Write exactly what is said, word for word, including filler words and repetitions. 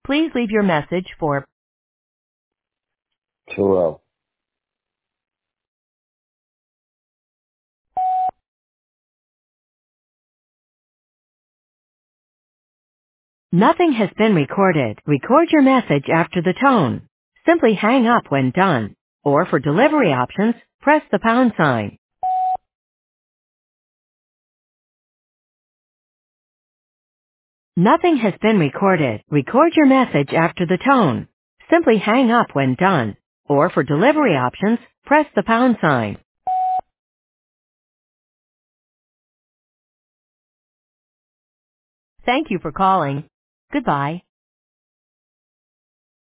Please leave your message for Terrell. Nothing has been recorded. Record your message after the tone. Simply hang up when done. Or for delivery options, press the pound sign. Nothing has been recorded. Record your message after the tone. Simply hang up when done. Or for delivery options, press the pound sign. Thank you for calling. Goodbye.